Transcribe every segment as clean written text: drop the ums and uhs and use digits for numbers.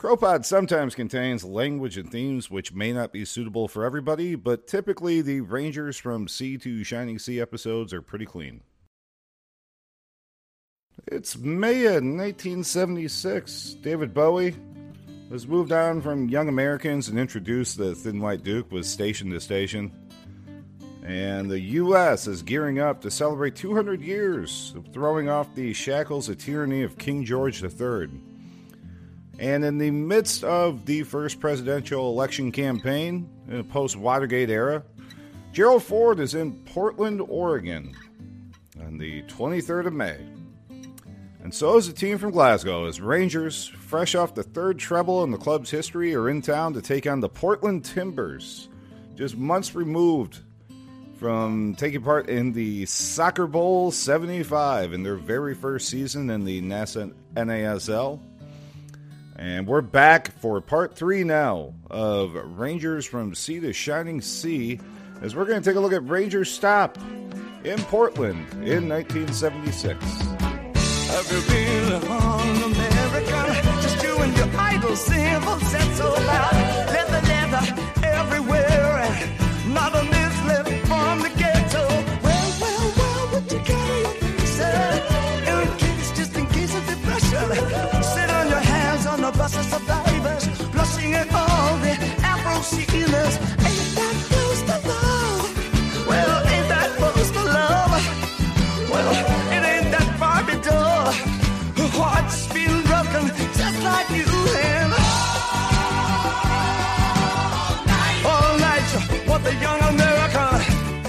CrowPod sometimes contains language and themes which may not be suitable for everybody, but typically the Rangers from Sea to Shining Sea episodes are pretty clean. It's May of 1976. David Bowie has moved on from Young Americans and introduced the Thin White Duke with Station to Station. And the U.S. is gearing up to celebrate 200 years of throwing off the shackles of tyranny of King George III. And in the midst of the first presidential election campaign in a post-Watergate era, Gerald Ford is in Portland, Oregon on the 23rd of May. And so is a team from Glasgow, as Rangers, fresh off the third treble in the club's history, are in town to take on the Portland Timbers, just months removed from taking part in the Soccer Bowl 75 in their very first season in the NASL. And we're back for part 3 now of Rangers from Sea to Shining Sea, as we're going to take a look at Rangers' stop in Portland in 1976. Have you been on America? Just you and your idol cymbal set so loud. Leather everywhere, and not a miss left from the ghetto. Well, what you carry your face, in case, just in case of depression. Sit on your hands on the buses of divers, blushing at all the Afro sealers. Ain't that close to love? Well, ain't that close to love? Well, it ain't that Barbie doll. Her heart's been broken just like you and all night. What the young American.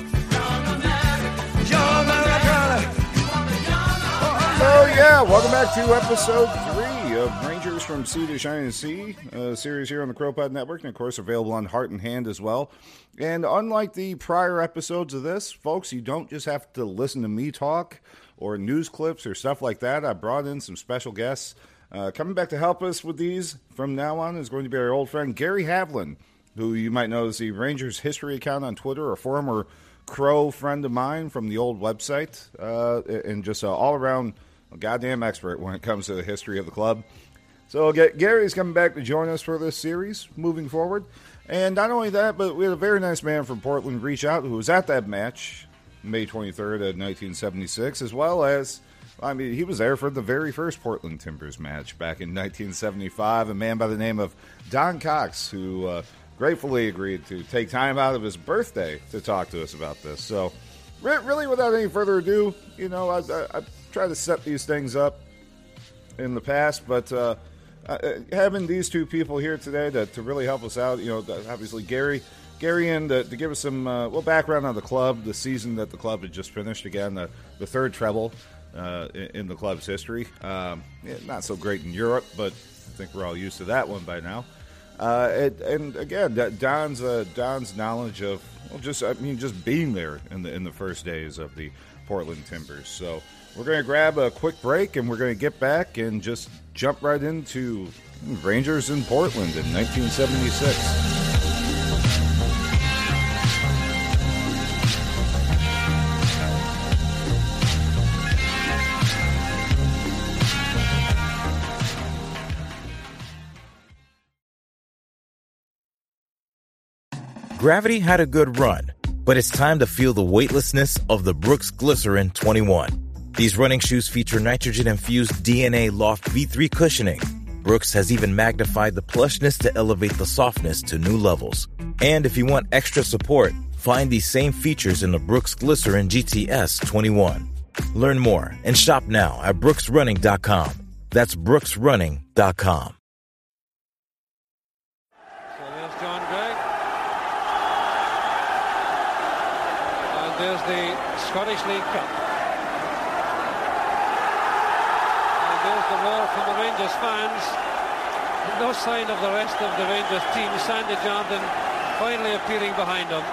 Oh yeah, welcome back to episode 3 of Rangers from Sea to Shining Sea, a series here on the CrowPod Network, and of course available on Heart and Hand as well. And unlike the prior episodes of this, folks, you don't just have to listen to me talk or news clips or stuff like that. I brought in some special guests. Coming back to help us with these from now on is going to be our old friend Gary Havlin, who you might know as the Rangers history account on Twitter, a former Crow friend of mine from the old website, and just an all-around goddamn expert when it comes to the history of the club. So Gary's coming back to join us for this series moving forward. And not only that, but we had a very nice man from Portland reach out who was at that match, May 23rd of 1976, as well as, I mean, he was there for the very first Portland Timbers match back in 1975, a man by the name of Don Cox, who gratefully agreed to take time out of his birthday to talk to us about this. So really, without any further ado, you know, I try to set these things up in the past, but having these two people here today to really help us out, you know, obviously Gary in to give us some background on the club, the season that the club had just finished, again, the third treble in the club's history. Not so great in Europe, but I think we're all used to that one by now. And again, Don's knowledge of just being there in the first days of the Portland Timbers. So we're going to grab a quick break, and we're going to get back and just jump right into Rangers in Portland in 1976. Gravity had a good run, but it's time to feel the weightlessness of the Brooks Glycerin 21. These running shoes feature nitrogen-infused DNA Loft V3 cushioning. Brooks has even magnified the plushness to elevate the softness to new levels. And if you want extra support, find these same features in the Brooks Glycerin GTS 21. Learn more and shop now at brooksrunning.com. That's brooksrunning.com. There's the Scottish League Cup. And there's the roar from the Rangers fans. No sign of the rest of the Rangers team. Sandy Jardine finally appearing behind them.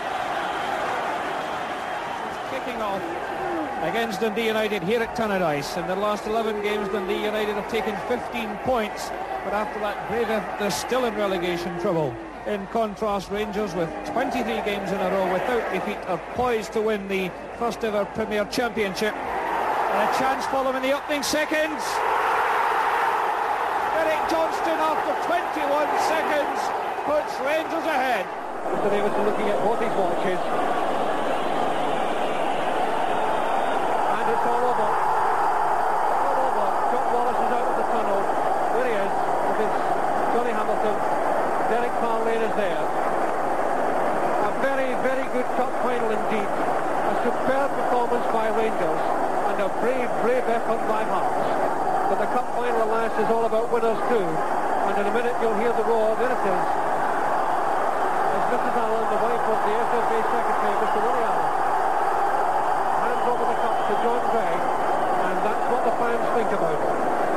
Kicking off against Dundee United here at Tannadice. In the last 11 games, Dundee United have taken 15 points. But after that brave effort, they're still in relegation trouble. In contrast, Rangers, with 23 games in a row without defeat, are poised to win the first ever Premier Championship. And a chance for them in the opening seconds. Eric Johnston, after puts Rangers ahead. Mr. Davidson looking at both his watches. And it's all over. All over. John Wallace is out of the tunnel. There he is. With his Johnny Hamilton. Derek Farlane is there. A very, very good cup final indeed. A superb performance by Rangers. And a brave, brave effort by Hearts. But the cup final, alas, is all about winners too. And in a minute you'll hear the roar. There it is. As Mrs. Allen, the wife of the SFA Secretary, Mr. Willie Allen, hands over the cup to John Gregg. And that's what the fans think about it.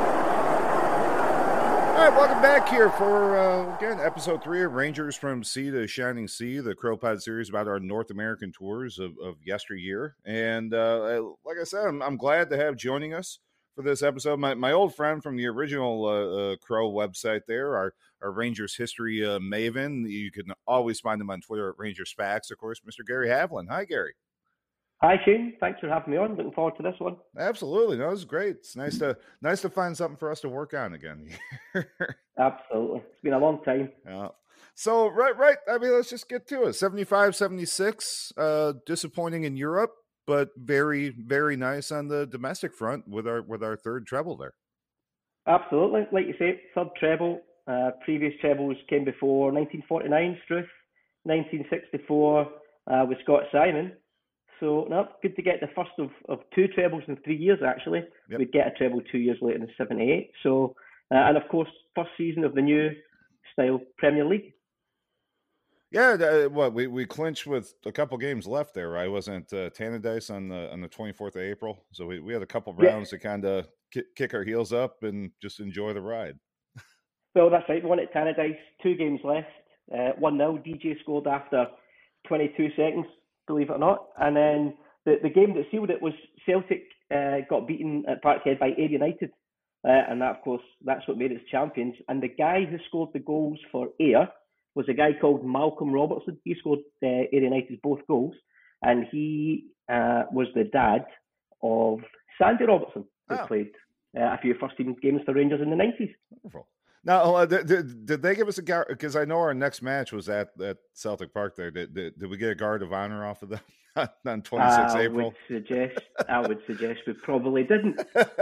All right, welcome back here for, again, episode 3 of Rangers from Sea to Shining Sea, the CrowPod series about our North American tours of yesteryear. And like I said, I'm glad to have joining us for this episode my old friend from the original Crow website there, our Rangers history maven. You can always find him on Twitter at Rangers Facts, of course, Mr. Gary Havlin. Hi, Gary. Hi, Shane. Thanks for having me on. Looking forward to this one. Absolutely. No, it was great. It's nice to find something for us to work on again. Absolutely. It's been a long time. Yeah. So, right. I mean, let's just get to it. 75-76, disappointing in Europe, but very, very nice on the domestic front with our third treble there. Absolutely. Like you say, third treble. Previous trebles came before 1949, Struth, 1964 with Scott Simon. So, no, good to get the first of two trebles in 3 years, actually. Yep. We'd get a treble 2 years later in 78. So, and of course, first season of the new style Premier League. Yeah, we clinched with a couple games left there, right? Wasn't Tannadice on the 24th of April? So we had a couple rounds to kind of kick our heels up and just enjoy the ride. Well, that's right. We won at Tannadice, 2 games left, 1-0. DJ scored after 22 seconds, believe it or not. And then the game that sealed it was Celtic got beaten at Parkhead by Ayr United. And that, of course, that's what made us champions. And the guy who scored the goals for Ayr was a guy called Malcolm Robertson. He scored Ayr United's both goals. And he was the dad of Sandy Robertson, who played a few first-team games for Rangers in the 90s. Wonderful. Now, did they give us a guard? Because I know our next match was at Celtic Park there. Did we get a guard of honor off of them on 26 April? I would suggest we probably didn't.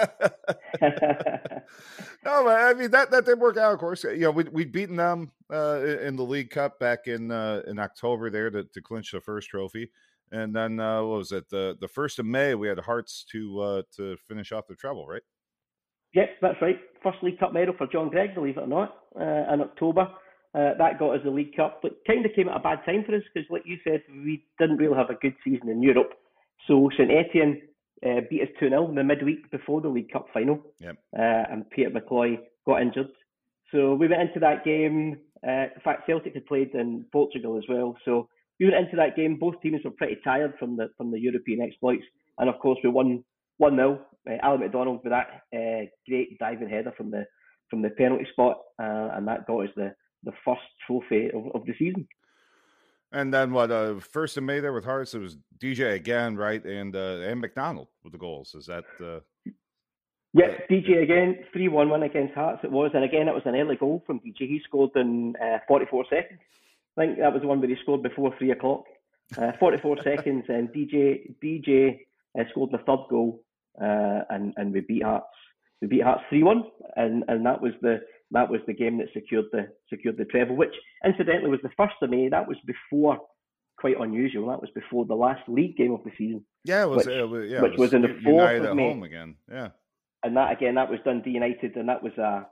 No, I mean, that did work out, of course. You know, we'd beaten them in the League Cup back in October there to clinch the first trophy. And then, what was it? The 1st of May, we had Hearts to finish off the treble, right? Yes, that's right. First League Cup medal for John Gregg, believe it or not, in October. That got us the League Cup, but kind of came at a bad time for us because, like you said, we didn't really have a good season in Europe. So St Etienne beat us 2-0 in the midweek before the League Cup final. Yep. And Peter McCloy got injured. So we went into that game. In fact, Celtic had played in Portugal as well. So we went into that game. Both teams were pretty tired from the European exploits. And, of course, we won 1-0. Alan McDonald with that great diving header from the penalty spot, and that got us the first trophy of the season. And then 1st of May there with Hearts, it was DJ again, right? And McDonald with the goals. Is that? Yes, DJ again, 3-1 win against Hearts it was, and again it was an early goal from DJ. He scored in 44 seconds. I think that was the one where he scored before 3 o'clock. 44 seconds, and DJ scored the third goal. And we beat Hearts. We beat Hearts 3-1, and that was the game that secured the treble, which incidentally was the 1st of May. That was before, quite unusual. That was before the last league game of the season. Yeah, it was. Which was in the 4th of May. Home again. Yeah. And that was Dundee United, and that was a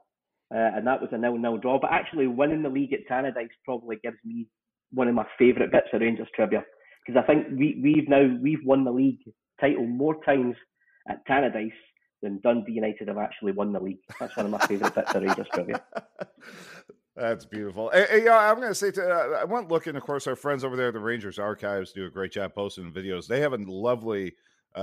0-0 draw. But actually, winning the league at Tannadice probably gives me one of my favourite bits of Rangers trivia, because I think we've won the league title more times at Tannadice than Dundee United have actually won the league. That's one of my favourite bits of Rangers trivia. That's beautiful. Hey, I'm going to say, I went looking, of course, our friends over there at the Rangers Archives do a great job posting videos. They have a lovely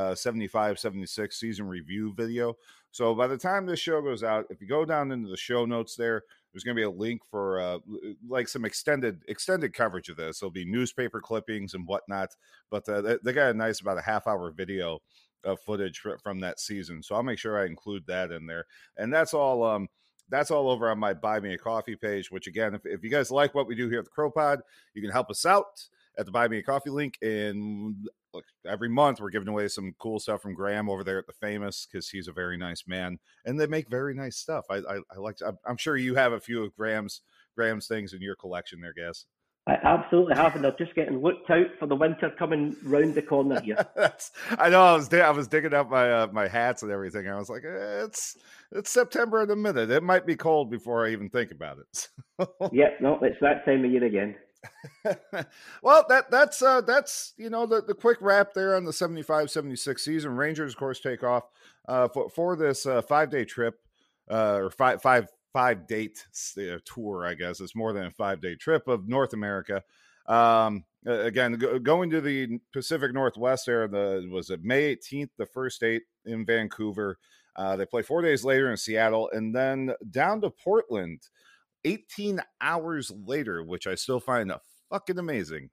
75-76 season review video. So by the time this show goes out, if you go down into the show notes there, there's going to be a link for like some extended coverage of this. There'll be newspaper clippings and whatnot. But they got a nice about a half-hour video of footage from that season. So I'll make sure I include that in there. And that's all that's all over on my Buy Me a Coffee page, which again, if you guys like what we do here at the Crow Pod, you can help us out at the Buy Me a Coffee link. And look, every month we're giving away some cool stuff from Graham over there at the Famous, because he's a very nice man and they make very nice stuff. I like I'm sure you have a few of Graham's things in your collection there, Gaz. I absolutely have, and they're just getting looked out for the winter coming round the corner here. I know. I was digging up my my hats and everything. I was like, it's September in a minute. It might be cold before I even think about it. Yep, no, it's that time of year again. Well, that's the quick wrap there on the 75-76 season. Rangers, of course, take off for this 5-day trip or five date tour, I guess. It's more than a 5-day trip of North America. Again, going to the Pacific Northwest there, was it May 18th, the first date in Vancouver. They play 4 days later in Seattle, and then down to Portland 18 hours later, which I still find fucking amazing.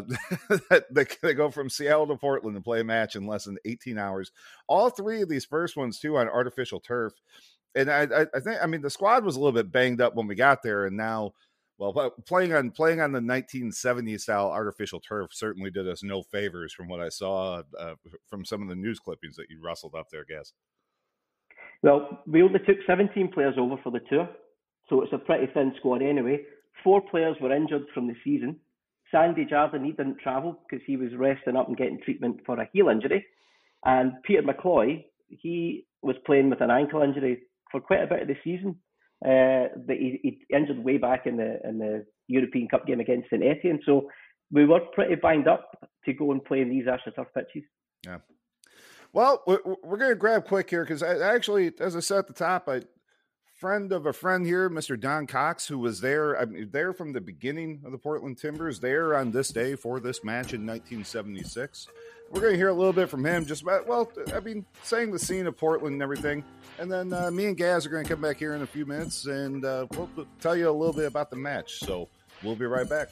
They go from Seattle to Portland to play a match in less than 18 hours. All three of these first ones, too, on artificial turf. And I think the squad was a little bit banged up when we got there, and now, well, playing on the 1970s style artificial turf certainly did us no favors from what I saw from some of the news clippings that you rustled up there, Gaz. Well, we only took 17 players over for the tour, so it's a pretty thin squad anyway. 4 players were injured from the season. Sandy Jardine, he didn't travel because he was resting up and getting treatment for a heel injury. And Peter McCloy, he was playing with an ankle injury for quite a bit of the season. That he injured way back in the European Cup game against St Etienne. So we were pretty banged up to go and play in these AstroTurf pitches. Yeah. Well, we're going to grab quick here because I actually, as I said at the top, friend of a friend here, Mr. Don Cox, who was there, there from the beginning of the Portland Timbers, there on this day for this match in 1976. We're going to hear a little bit from him, just about, saying the scene of Portland and everything. And then me and Gaz are going to come back here in a few minutes, and we'll tell you a little bit about the match. So we'll be right back.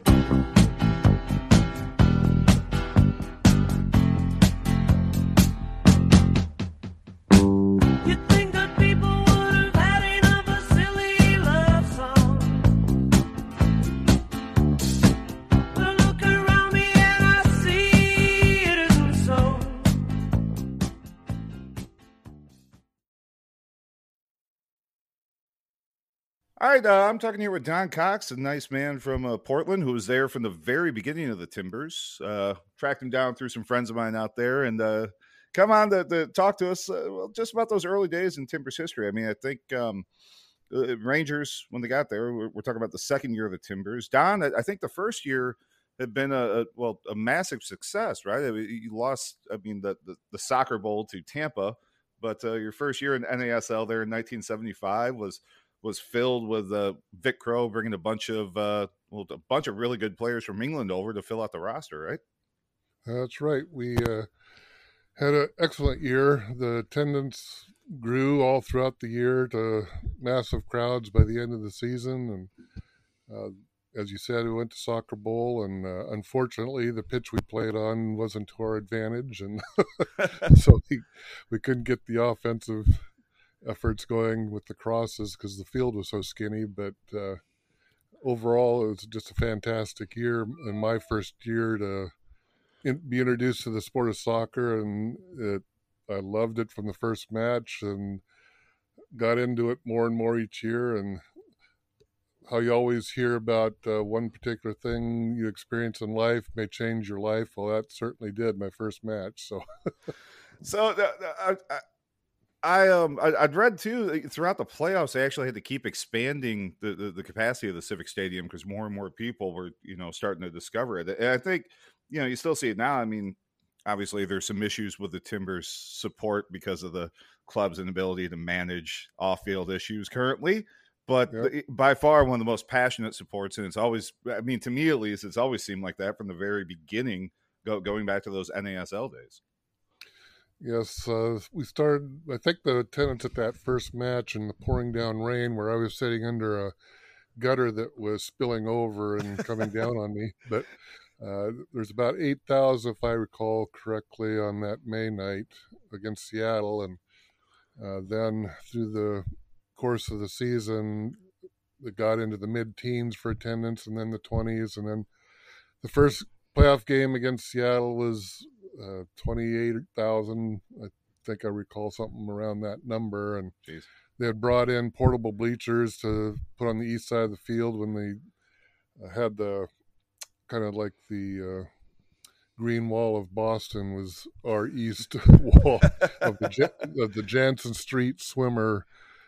All right, I'm talking here with Don Cox, a nice man from Portland who was there from the very beginning of the Timbers. Tracked him down through some friends of mine out there, and come on to talk to us just about those early days in Timbers history. I mean, I think Rangers, when they got there, we're talking about the second year of the Timbers. Don, I think the first year had been a massive success, right? I mean, you lost, the Soccer Bowl to Tampa, but your first year in NASL there in 1975 was filled with Vic Crow bringing a bunch of really good players from England over to fill out the roster, right? That's right. We had an excellent year. The attendance grew all throughout the year to massive crowds by the end of the season. And as you said, we went to Soccer Bowl, and unfortunately, the pitch we played on wasn't to our advantage, and so we couldn't get the offensive efforts going with the crosses because the field was so skinny. But overall, it was just a fantastic year, and my first year to be introduced to the sport of soccer, and I loved it from the first match and got into it more and more each year. And how you always hear about one particular thing you experience in life may change your life. Well, that certainly did my first match. So I'd read too throughout the playoffs they actually had to keep expanding the capacity of the Civic Stadium because more and more people were starting to discover it. And I think you still see it now. I mean, obviously there's some issues with the Timbers support because of the club's inability to manage off-field issues currently. But yep. By far one of the most passionate supports, and it's always, to me at least, it's always seemed like that from the very beginning, going back to those NASL days. Yes, we started, I think the attendance at that first match in the pouring down rain where I was sitting under a gutter that was spilling over and coming down on me. But there's about 8,000, if I recall correctly, on that May night against Seattle. And then through the course of the season, it got into the mid-teens for attendance, and then the 20s, and then the first playoff game against Seattle was 28,000. I think I recall something around that number, and Jeez. They had brought in portable bleachers to put on the east side of the field when they had the kind of like the green wall of Boston was our east wall of the Jansen Street swimmer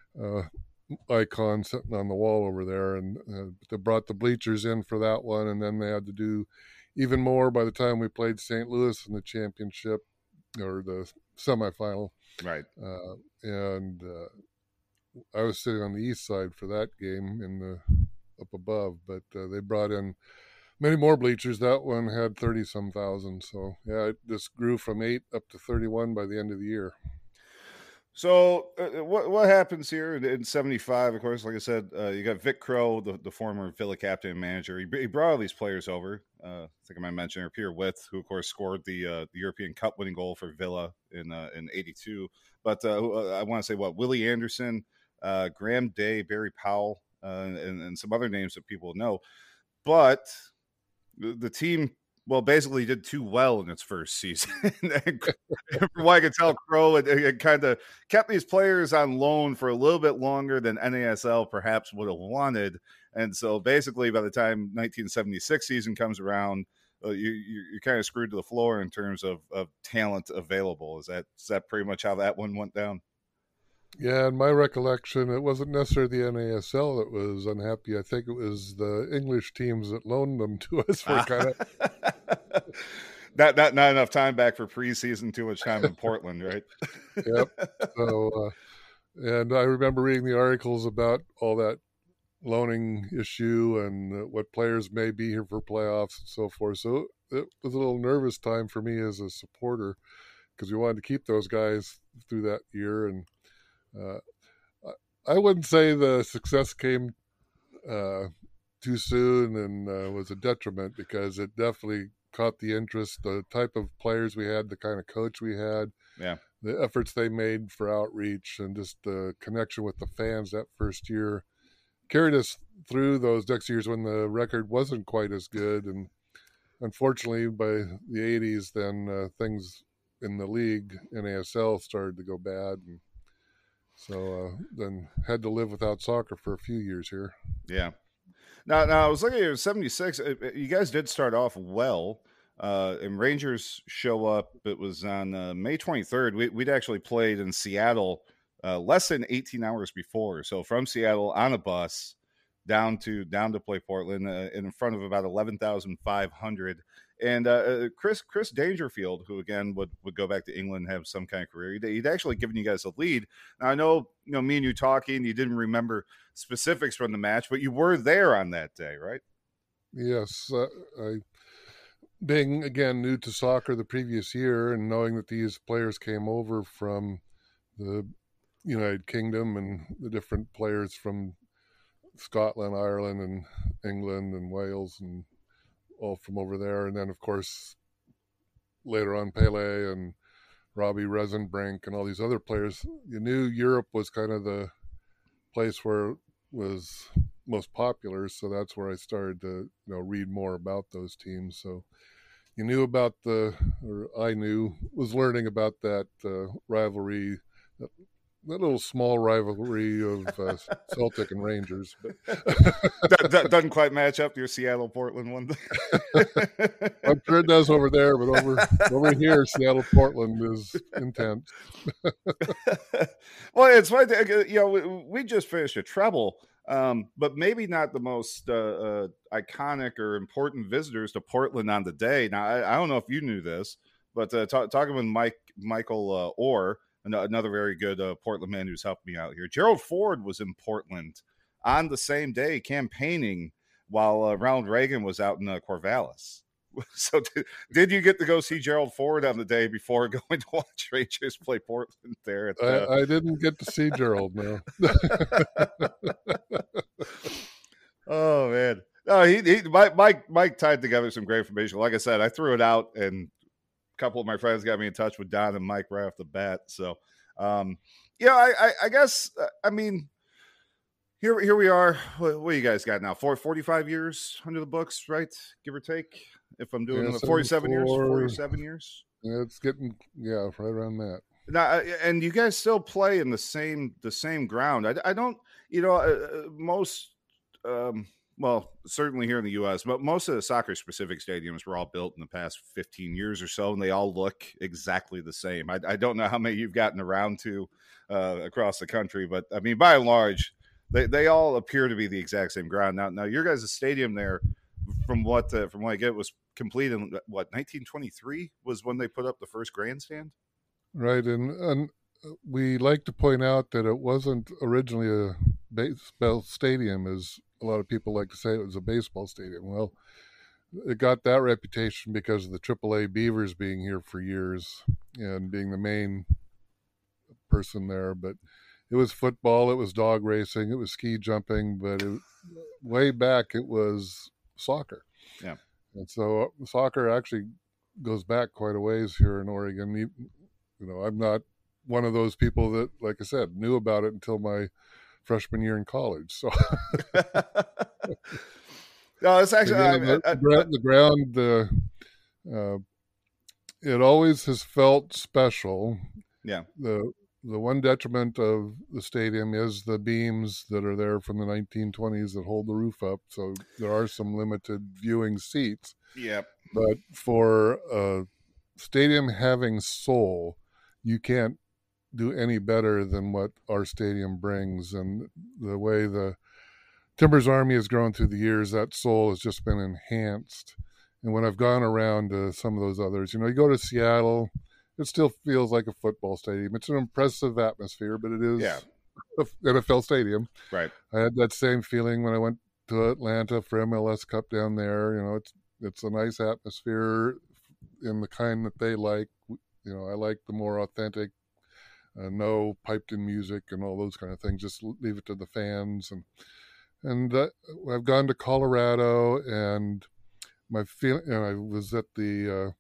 icon sitting on the wall over there, and they brought the bleachers in for that one, and then they had to do even more by the time we played St. Louis in the championship or the semifinal. Right. And I was sitting on the east side for that game in the up above, but they brought in many more bleachers. That one had 30-some thousand. So, yeah, it just grew from 8 up to 31 by the end of the year. So what happens here in 75, of course, like I said, you got Vic Crow, the former Villa captain and manager. He brought all these players over. I think I might mention Peter Witt, who, of course, scored the European Cup winning goal for Villa in 82. But I want to say, Willie Anderson, Graham Day, Barry Powell, and some other names that people know. But the team, basically did too well in its first season. From what I could tell, Crow it kind of kept these players on loan for a little bit longer than NASL perhaps would have wanted. And so basically by the time 1976 season comes around, you're kind of screwed to the floor in terms of talent available. Is that pretty much how that one went down? Yeah, in my recollection, it wasn't necessarily the NASL that was unhappy. I think it was the English teams that loaned them to us for kind of not enough time back for preseason, too much time in Portland, right? Yep. So, and I remember reading the articles about all that loaning issue and what players may be here for playoffs and so forth. So it was a little nervous time for me as a supporter because we wanted to keep those guys through that year. And I wouldn't say the success came too soon and was a detriment because it definitely caught the interest, the type of players we had, the kind of coach we had, the efforts they made for outreach, and just the connection with the fans that first year carried us through those next years when the record wasn't quite as good. And unfortunately, by the 80s, then things in the league, NASL, started to go bad. And so then had to live without soccer for a few years here. Yeah. Now I was looking at 76. You guys did start off well, and Rangers show up. It was on May 23rd. We'd actually played in Seattle less than 18 hours before. So from Seattle on a bus down to play Portland in front of about 11,500. And Chris Dangerfield, who again would go back to England and have some kind of career, he'd actually given you guys a lead. Now I know me and you talking, you didn't remember specifics from the match, but you were there on that day, right? Yes, I being again new to soccer the previous year and knowing that these players came over from the United Kingdom and the different players from Scotland, Ireland, and England and Wales and all from over there. And then, of course, later on, Pele and Robbie Rosenbrink and all these other players. You knew Europe was kind of the place where it was most popular. So that's where I started to read more about those teams. So you knew about was learning about that rivalry, that little small rivalry of Celtic and Rangers. But doesn't quite match up to your Seattle-Portland one. I'm sure it does over there, but over here, Seattle-Portland is intense. Well, it's funny. We just finished a treble, but maybe not the most iconic or important visitors to Portland on the day. Now, I don't know if you knew this, but talking with Michael Orr, another very good Portland man who's helped me out here. Gerald Ford was in Portland on the same day campaigning while Ronald Reagan was out in Corvallis. So did you get to go see Gerald Ford on the day before going to watch Rangers play Portland there? I didn't get to see Gerald, no. Oh, man. No, Mike tied together some great information. Like I said, I threw it out and couple of my friends got me in touch with Don and Mike right off the bat. So, I guess, Here we are. What you guys got now? 45 years under the books, right? Give or take. If I'm doing 47 years, 47 years. Yeah, it's getting right around that. Now, and you guys still play in the same ground. I don't, most, well, certainly here in the U.S., but most of the soccer-specific stadiums were all built in the past 15 years or so, and they all look exactly the same. I don't know how many you've gotten around to across the country, but I mean, by and large, they all appear to be the exact same ground. Now your guys' stadium there, from what I get, was complete in 1923 was when they put up the first grandstand. Right, and we like to point out that it wasn't originally a baseball stadium, as a lot of people like to say it was a baseball stadium. Well, it got that reputation because of the AAA Beavers being here for years and being the main person there. But it was football, it was dog racing, it was ski jumping, but way back it was soccer. Yeah, and so soccer actually goes back quite a ways here in Oregon. I'm not one of those people that, like I said, knew about it until my freshman year in college. So, no, it's actually the ground. It always has felt special. Yeah. The one detriment of the stadium is the beams that are there from the 1920s that hold the roof up. So there are some limited viewing seats. Yeah. But for a stadium having soul, you can't do any better than what our stadium brings. And the way the Timbers Army has grown through the years, that soul has just been enhanced. And when I've gone around to some of those others, you go to Seattle, it still feels like a football stadium. It's an impressive atmosphere, but it is an NFL stadium. Right. I had that same feeling when I went to Atlanta for MLS Cup down there. It's a nice atmosphere in the kind that they like. I like the more authentic, no piped-in music and all those kind of things. Just leave it to the fans. And I've gone to Colorado, and my feeling. And I was at the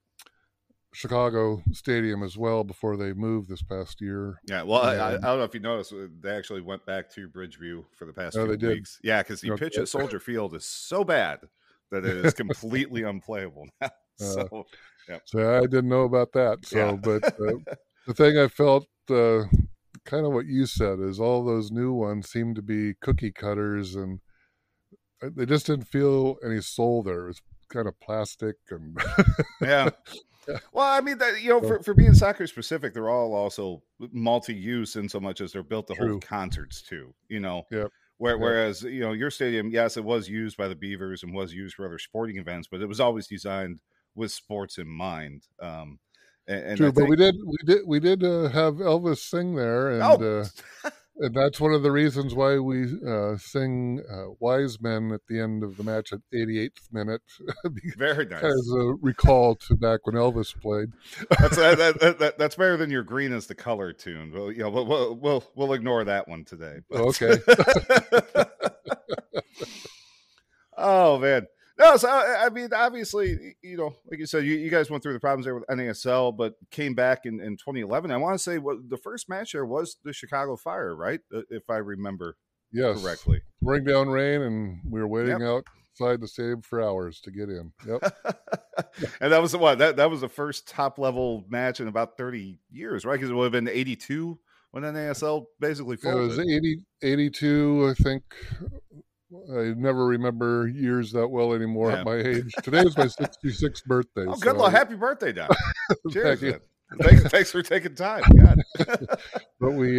Chicago Stadium as well before they moved this past year. Yeah, well, I don't know if you noticed, they actually went back to Bridgeview for the past few weeks. Did. Yeah, because the pitch at Soldier Field is so bad that it is completely unplayable now. So I didn't know about that. But the thing I felt, kind of what you said, is all those new ones seem to be cookie cutters, and they just didn't feel any soul there. It was kind of plastic and yeah. Well, I mean, for being soccer specific, they're all also multi-use in so much as they're built to hold concerts too. Yeah. Whereas your stadium, yes, it was used by the Beavers and was used for other sporting events, but it was always designed with sports in mind. And true, but we did have Elvis sing there, and and that's one of the reasons why we sing "Wise Men" at the end of the match at 88th minute. Very nice. As a recall to back when Elvis played. That's better than your "Green is the Color" tune. We'll ignore that one today. But. Okay. Oh man. No, so I mean, obviously, like you said, you guys went through the problems there with NASL, but came back in 2011. I want to say the first match there was the Chicago Fire, right? If I remember correctly. Pouring down rain, and we were waiting outside the stadium for hours to get in. Yep. And that was that was the first top level match in about 30 years, right? Because it would have been 82 when NASL basically folded. It was 82, I think. I never remember years that well anymore at my age. Today is my 66th birthday. Oh, good luck. Happy birthday, Don. Cheers. Thanks for taking time. God. But we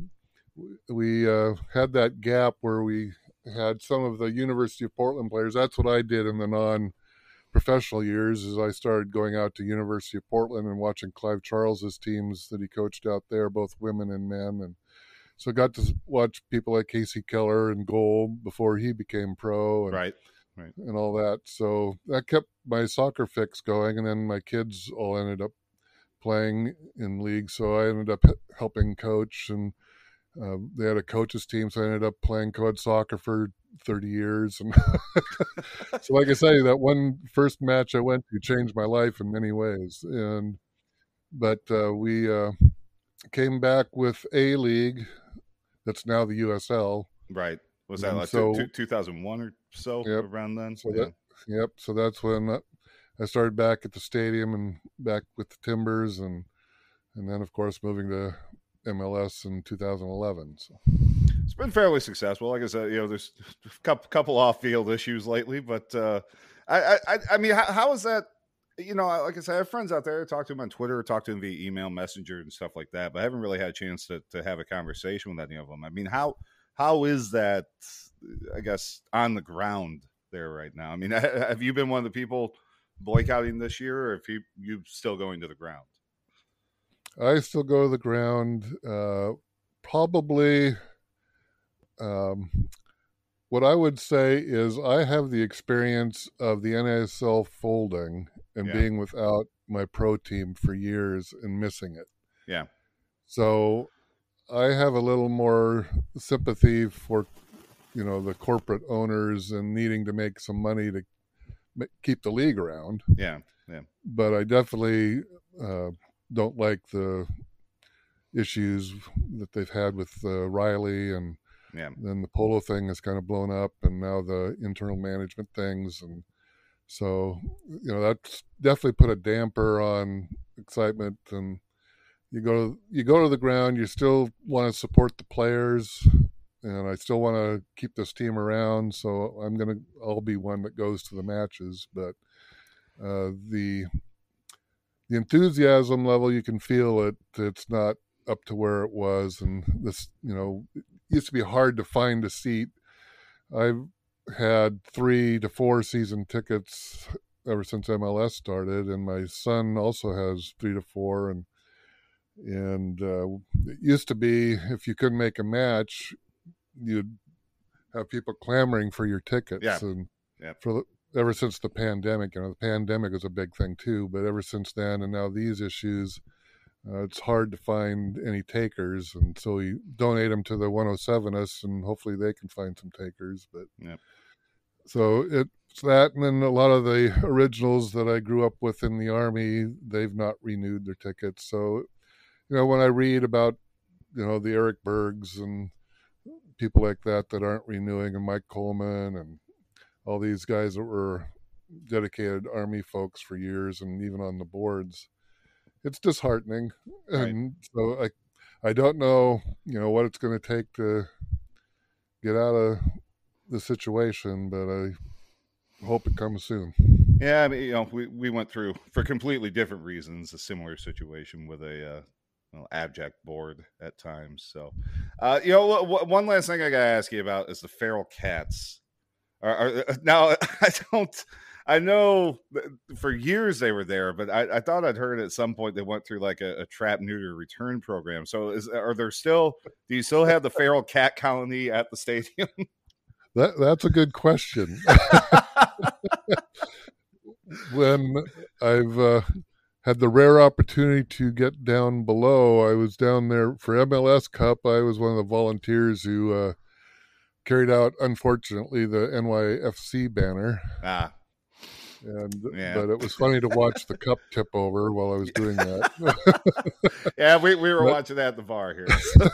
had that gap where we had some of the University of Portland players. That's what I did in the non-professional years, is I started going out to University of Portland and watching Clive Charles's teams that he coached out there, both women and men. And so I got to watch people like Casey Keller in goal before he became pro, and, right, and all that. So that kept my soccer fix going, and then my kids all ended up playing in league. So I ended up helping coach, and they had a coaches team, so I ended up playing co-ed soccer for 30 years. And so, like I say, that one first match I went to changed my life in many ways. But we came back with A League. That's now the USL, Right. Was that And like so 2001 or so, Yep. around then? So so that's when I started back at the stadium and back with the Timbers, and then of course moving to MLS in 2011. So it's been fairly successful. Like I said, there's a couple off-field issues lately, but I mean, how is that? Like I said, I have friends out there. I talk to them on Twitter, talk to them via email, Messenger, and stuff like that. But I haven't really had a chance to have a conversation with any of them. I mean, how is that? I guess on the ground there right now. I mean, have you been one of the people boycotting this year, or if you still going to the ground? I still go to the ground. Probably. What I would say is I have the experience of the NASL folding and being without my pro team for years and missing it. Yeah. So I have a little more sympathy for, the corporate owners and needing to make some money to keep the league around. Yeah. Yeah. But I definitely don't like the issues that they've had with Riley, and then the polo thing has kind of blown up, and now the internal management things. And so, that's definitely put a damper on excitement. And you go to the ground, you still want to support the players, and I still want to keep this team around. So I'll be one that goes to the matches. But the enthusiasm level, you can feel it. It's not up to where it was. And this, it used to be hard to find a seat. I've had 3 to 4 season tickets ever since MLS started, and my son also has 3 to 4. And it used to be if you couldn't make a match, you'd have people clamoring for your tickets. Yeah. And yeah. Ever since the pandemic, the pandemic was a big thing too, but ever since then, and now these issues, it's hard to find any takers, and so we donate them to the 107us, and hopefully they can find some takers. But so it's that, and then a lot of the originals that I grew up with in the Army, they've not renewed their tickets. So, when I read about, the Eric Bergs and people like that aren't renewing, and Mike Coleman and all these guys that were dedicated Army folks for years and even on the boards, it's disheartening. Right. And so I don't know, what it's going to take to get out of the situation, but I hope it comes soon. Yeah, I mean, we went through, for completely different reasons, a similar situation with a abject board at times. So, one last thing I got to ask you about is the feral cats. Now, I know for years they were there, but I thought I'd heard at some point they went through like a trap, neuter, return program. So do you still have the feral cat colony at the stadium? That's a good question. When I've had the rare opportunity to get down below, I was down there for MLS Cup. I was one of the volunteers who carried out, unfortunately, the NYFC banner. But it was funny to watch the cup tip over while I was doing that. Yeah, we were watching that at the bar here.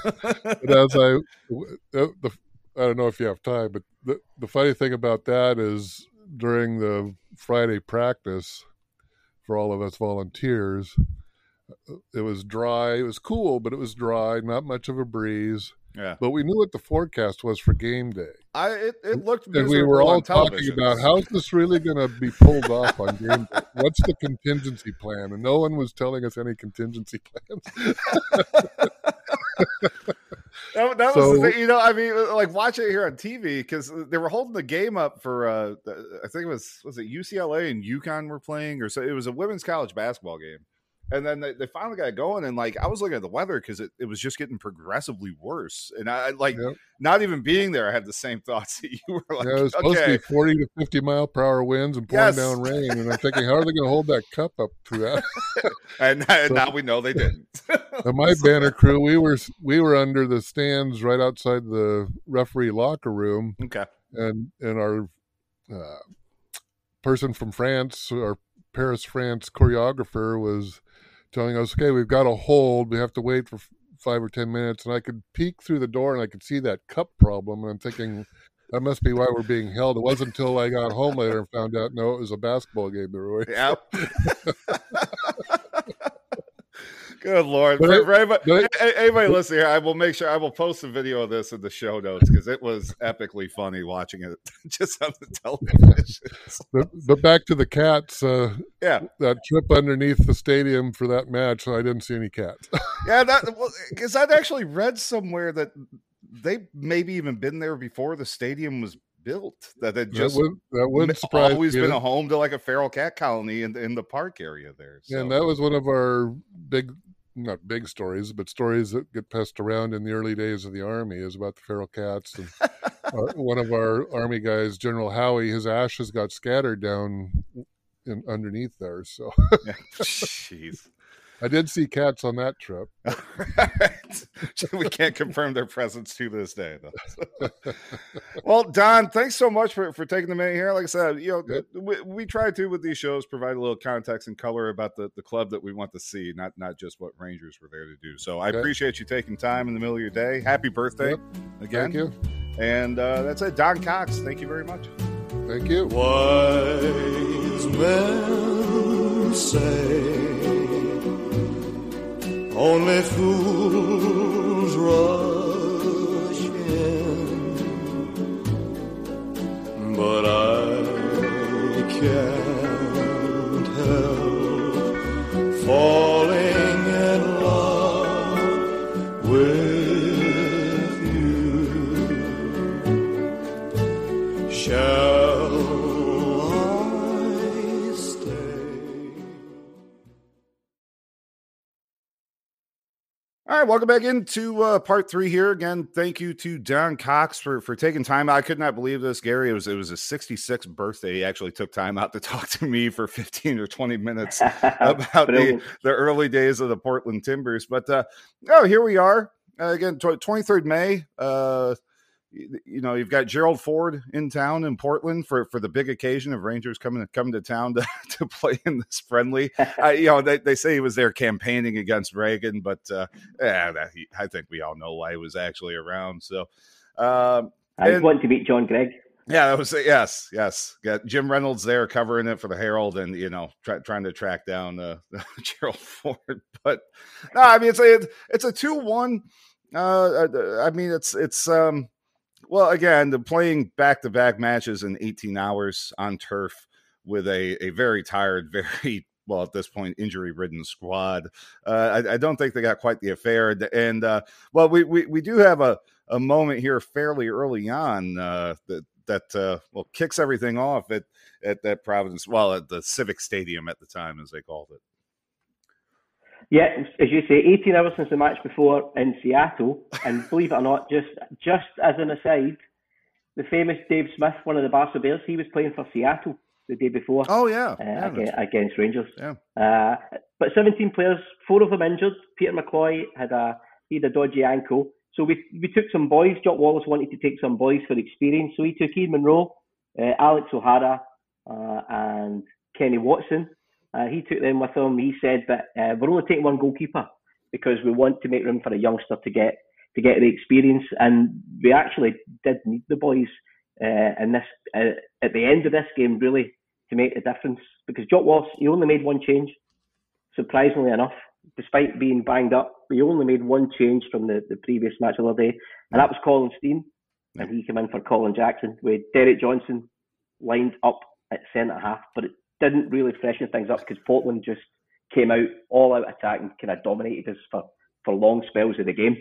But I don't know if you have time, but the funny thing about that is during the Friday practice for all of us volunteers, it was dry. It was cool, but it was dry, not much of a breeze. Yeah. But we knew what the forecast was for game day. It looked miserable. And we were all talking about how's this really going to be pulled off on game day? What's the contingency plan? And no one was telling us any contingency plans. That was the thing, I mean, like watching it here on TV, because they were holding the game up for, I think it was it UCLA and UConn were playing, or so it was a women's college basketball game. And then they finally got going, and like I was looking at the weather because it was just getting progressively worse. And I not even being there, I had the same thoughts that you were like. Yeah, it was supposed to be 40 to 50 mile per hour winds and pouring down rain, and I'm thinking, how are they going to hold that cup up to that? and now we know they didn't. My banner crew, we were under the stands right outside the referee locker room. Okay, and our person from France, our Paris, France choreographer was telling us, okay, we've got to hold. We have to wait for 5 or 10 minutes, and I could peek through the door and I could see that cup problem. And I'm thinking, that must be why we're being held. It wasn't until I got home later and found out, no, it was a basketball game they were. Yep. Good Lord. For anybody listening here, I will make sure I will post a video of this in the show notes because it was epically funny watching it just on the television. But back to the cats. Yeah. That trip underneath the stadium for that match, I didn't see any cats. Yeah, because I'd actually read somewhere that they maybe even been there before the stadium was built. That it just that wouldn't surprise always me. been a home to like a feral cat colony in the park area there. So. Yeah, and that was one of our not big stories, but stories that get passed around in the early days of the Army is about the feral cats. And one of our Army guys, General Howie, his ashes got scattered down underneath there. So, jeez. I did see cats on that trip. We can't confirm their presence to this day, though. Well, Don, thanks so much for taking the minute here. Like I said, we try to, with these shows, provide a little context and color about the club that we want to see, not just what Rangers were there to do. So I appreciate you taking time in the middle of your day. Happy birthday again. Thank you. And that's it. Don Cox, thank you very much. Thank you. Wise men say only fools rush in, but I can't help falling in love with you. Shall I stay? All right, welcome back into part 3 here. Again, thank you to Don Cox for taking time. I could not believe this, Gary. It was his 66th birthday. He actually took time out to talk to me for 15 or 20 minutes about the early days of the Portland Timbers. But here we are again, 23rd May. You've got Gerald Ford in town in Portland for the big occasion of Rangers coming to town to play in this friendly. They say he was there campaigning against Reagan, but I think we all know why he was actually around. So I was wanting to meet John Gregg. Yeah, that was yes. Got Jim Reynolds there covering it for the Herald, and trying to track down Gerald Ford. But no, I mean it's a 2-1. I mean it's. Well, again, playing back-to-back matches in 18 hours on turf with a very tired, very, well, at this point, injury-ridden squad. I don't think they got quite the affair. And, we do have a moment here fairly early on that kicks everything off at that Providence, at the Civic Stadium at the time, as they called it. Yeah, as you say, 18 hours since the match before in Seattle, and believe it or not, just as an aside, the famous Dave Smith, one of the Barca Bears, he was playing for Seattle the day before. Oh yeah, against Rangers. Yeah. But 17 players, 4 of them injured. Peter McCloy had a dodgy ankle, so we took some boys. Jock Wallace wanted to take some boys for experience, so he took Ian Monroe, Alex O'Hara, and Kenny Watson. He took them with him. He said that we're only taking one goalkeeper because we want to make room for a youngster to get the experience, and we actually did need the boys in this at the end of this game really to make a difference, because Jock Wallace, he only made one change, surprisingly enough, despite being banged up. He only made one change from the previous match the other day, and that was Colin Steen, and he came in for Colin Jackson with Derek Johnson lined up at centre half, but it didn't really freshen things up because Portland just came out all out attack and kind of dominated us for long spells of the game.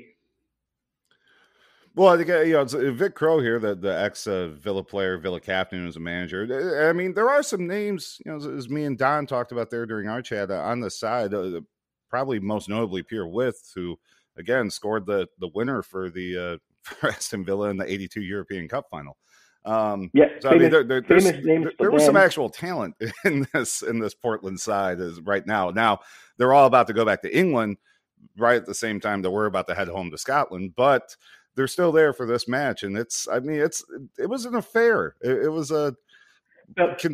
Well, it's Vic Crow here, the ex Villa player, Villa captain, who's a manager. I mean, there are some names, as me and Don talked about there during our chat on the side, probably most notably Pierre With, who again scored the winner for the for Aston Villa in the '82 European Cup final. So famous, I mean, there was some actual talent in this Portland side right now. Now they're all about to go back to England right at the same time that we're about to head home to Scotland, but they're still there for this match, and it was an affair. It was a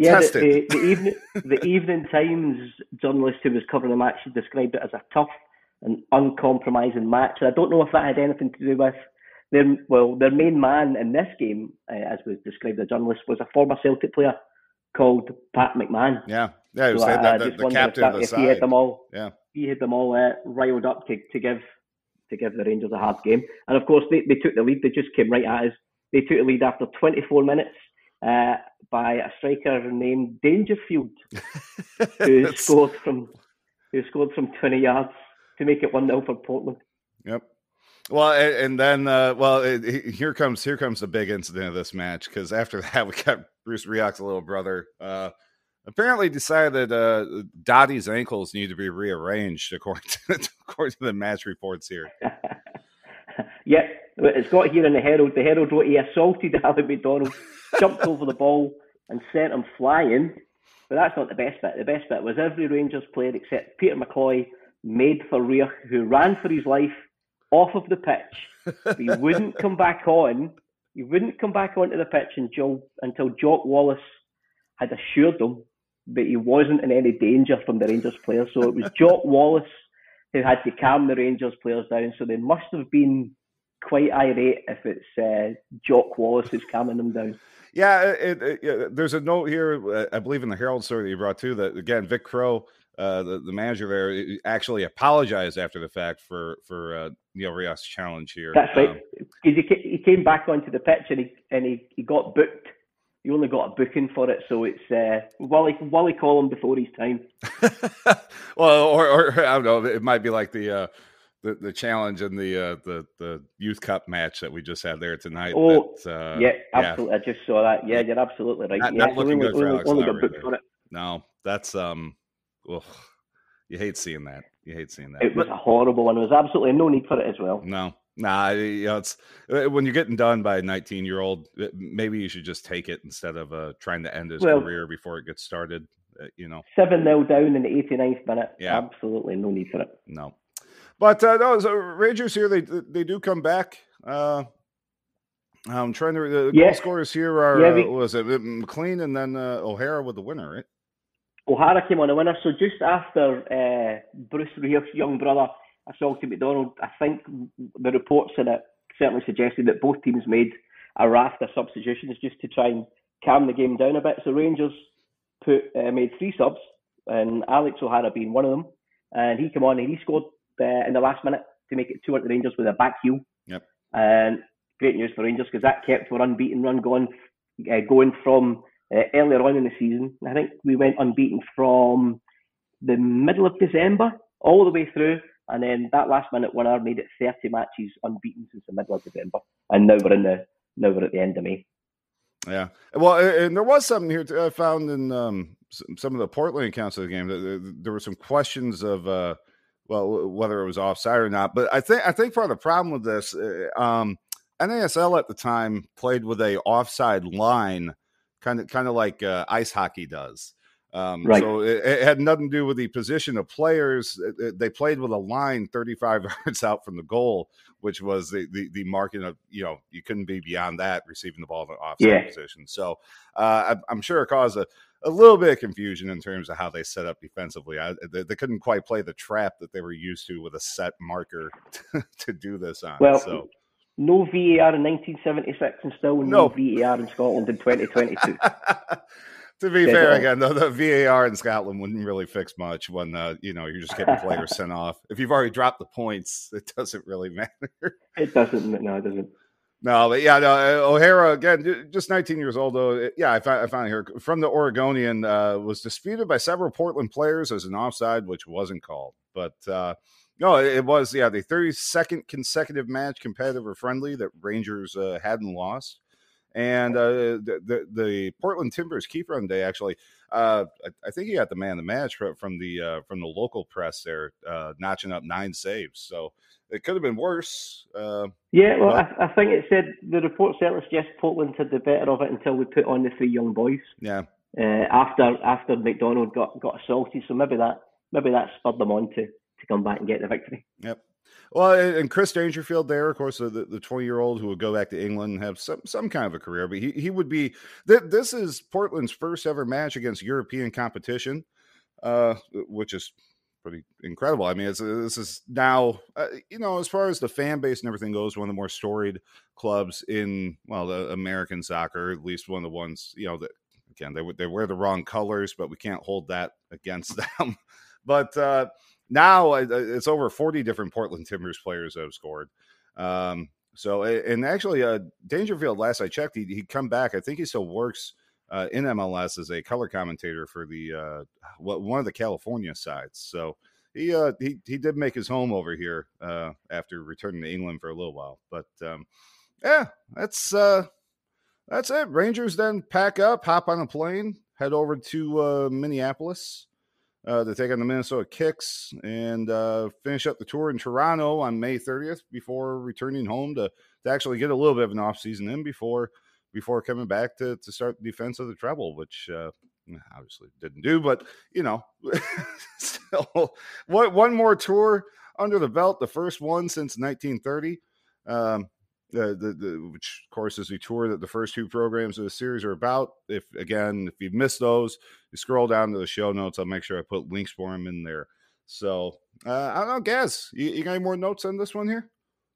contested. The Evening Times journalist who was covering the match described it as a tough an uncompromising match. And I don't know if that had anything to do with their main man in this game, as was described by the journalist, was a former Celtic player called Pat McMahon. Yeah, he was So the captain of the side. He had them all, yeah, he had them all riled up to give the Rangers a hard game. And of course, they took the lead. They just came right at us. They took the lead after 24 minutes by a striker named Dangerfield, who scored from 20 yards to make it 1-0 for Portland. Yep. Well, and then here comes the big incident of this match, because after that we got Bruce Rioch's little brother apparently decided Dottie's ankles need to be rearranged according to the match reports here. Yeah, it's got here in the Herald. The Herald wrote he assaulted Alan McDonald, jumped over the ball and sent him flying. But that's not the best bit. The best bit was every Rangers player except Peter McCloy made for Rioch, who ran for his life off of the pitch. He wouldn't come back on. He wouldn't come back onto the pitch until Jock Wallace had assured him that he wasn't in any danger from the Rangers players. So it was Jock Wallace who had to calm the Rangers players down. So they must have been quite irate if it's Jock Wallace who's calming them down. Yeah, there's a note here, I believe in the Herald story that you brought too, that again, Vic Crow, the manager there, actually apologized after the fact for Neil Rioch's challenge here. That's right. Because he came back onto the pitch and he got booked. He only got a booking for it, so it's Wally call him before his time. Well, or I don't know, it might be like the challenge in the Youth Cup match that we just had there tonight. Oh, yeah, absolutely. I just saw that. Yeah, you're absolutely right. Not looking good for Alex only Lowry got booked there. for it. No, that's you hate seeing that. It was a horrible one. There was absolutely no need for it as well. No. Nah, it's when you're getting done by a 19-year-old, maybe you should just take it instead of trying to end his career before it gets started. 7-0 down in the 89th minute. Yeah. Absolutely no need for it. No. But no, so Rangers here, they do come back. I'm trying to the goal scorers here are was it McLean and then O'Hara with the winner, right? O'Hara came on the winner. So just after Bruce Rioch's young brother assaulted McDonald, I think the reports in it certainly suggested that both teams made a raft of substitutions just to try and calm the game down a bit. So Rangers made 3 subs, and Alex O'Hara being one of them, and he came on and he scored in the last minute to make it 2-1 to Rangers with a back heel. Yep. And great news for Rangers because that kept our unbeaten run going from earlier on in the season. I think we went unbeaten from the middle of December all the way through, and then that last minute winner made it 30 matches unbeaten since the middle of November, and now we're at the end of May. Yeah, well, and there was something here I found in some of the Portland accounts of the game. There were some questions of whether it was offside or not. But I think part of the problem with this, NASL at the time played with a offside line, kind of like ice hockey does. Right. So it had nothing to do with the position of players. They played with a line 35 yards out from the goal, which was the marking of, you couldn't be beyond that receiving the ball in the offside position. So I'm sure it caused a little bit of confusion in terms of how they set up defensively. They couldn't quite play the trap that they were used to with a set marker to do this on. Well, so. No VAR in 1976 and still no VAR in Scotland in 2022. To be fair, again, the VAR in Scotland wouldn't really fix much when you're just getting players sent off. If you've already dropped the points, it doesn't really matter. It doesn't. No, it doesn't. No, but O'Hara, again, just 19 years old, though. Yeah, I found it here. From the Oregonian, was disputed by several Portland players as an offside, which wasn't called. But no, it was, the 32nd consecutive match, competitive or friendly, that Rangers hadn't lost. And the Portland Timbers keeper on the day, actually, I think he got the man of the match from the local press there, notching up 9 saves. So it could have been worse. I think it said the report certainly suggests Portland had the better of it until we put on the 3 young boys. Yeah. After McDonald got assaulted, so maybe that spurred them on to come back and get the victory. Yep. Well, and Chris Dangerfield there, of course, the 20-year-old who would go back to England and have some kind of a career. But he would be – this is Portland's first ever match against European competition, which is pretty incredible. I mean, this is now, as far as the fan base and everything goes, one of the more storied clubs in, the American soccer, at least one of the ones, that, again, they wear the wrong colors, but we can't hold that against them. But now it's over 40 different Portland Timbers players that have scored. So, and actually, Dangerfield, last I checked, he'd come back. I think he still works in MLS as a color commentator for the one of the California sides. So he did make his home over here after returning to England for a little while. But that's it. Rangers then pack up, hop on a plane, head over to Minneapolis to take on the Minnesota Kicks and finish up the tour in Toronto on May 30th before returning home to actually get a little bit of an off season in before coming back to start the defense of the treble, which obviously didn't do, but still one more tour under the belt, the first one since 1930, which of course is the tour that the first two programs of the series are about. If you've missed those, you scroll down to the show notes. I'll make sure I put links for them in there. So I don't know, Gaz, you got any more notes on this one here?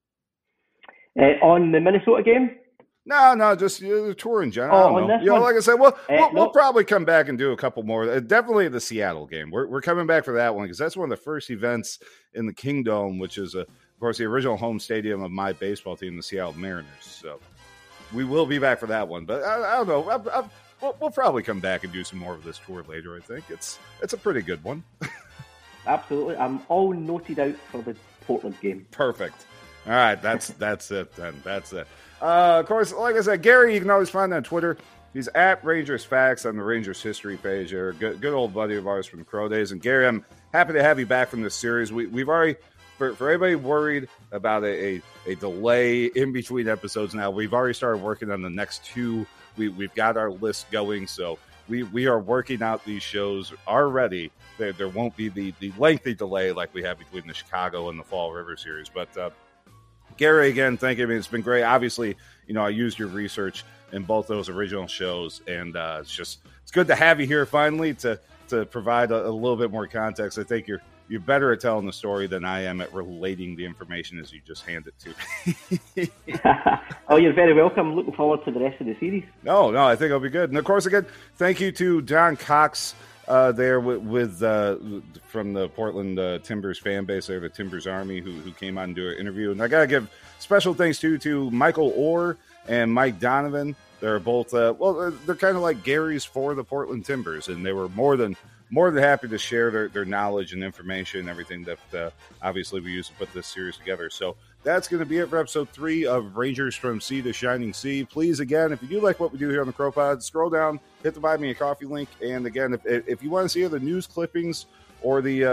On the Minnesota game? No, just the tour in general. Like I said, we'll probably come back and do a couple more. Definitely the Seattle game. We're coming back for that one because that's one of the first events in the Kingdome, which is, of course, the original home stadium of my baseball team, the Seattle Mariners. So we will be back for that one. But I don't know. We'll probably come back and do some more of this tour later. I think it's a pretty good one. Absolutely, I'm all noted out for the Portland game. Perfect. All right, that's it then. That's it. Of course, like I said, Gary, you can always find on Twitter. He's at Rangers Facts on the Rangers history page there. Good old buddy of ours from the Crow days. And Gary, I'm happy to have you back from this series. We've already, for everybody worried about a delay in between episodes now, we've already started working on the next two. We've got our list going, so we are working out these shows already. There won't be the lengthy delay like we have between the Chicago and the Fall River series. But Gary, again, thank you. I mean, it's been great. Obviously, I used your research in both those original shows, and it's good to have you here finally to provide a little bit more context. I think you're better at telling the story than I am at relating the information as you just hand it to me. Oh, you're very welcome. Looking forward to the rest of the series. No, I think it'll be good. And of course, again, thank you to Don Cox there with from the Portland Timbers fan base there, the Timbers Army, who came on to do an interview. And I got to give special thanks to Michael Orr and Mike Donovan. They're both, they're kind of like Gary's for the Portland Timbers, and they were more than happy to share their knowledge and information and everything that obviously we use to put this series together. So that's going to be it for episode 3 of Rangers from Sea to Shining Sea. Please, again, if you do like what we do here on the Crow Pod, scroll down, hit the Buy Me a Coffee link. And again, if you want to see the news clippings or the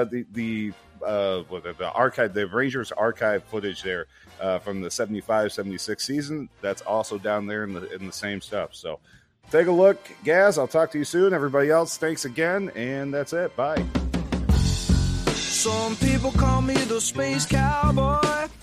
archive, the Rangers archive footage there from the 75-76 season, that's also down there in the same stuff. So take a look. Gaz, I'll talk to you soon. Everybody else, thanks again. And that's it. Bye. Some people call me the Space Cowboy.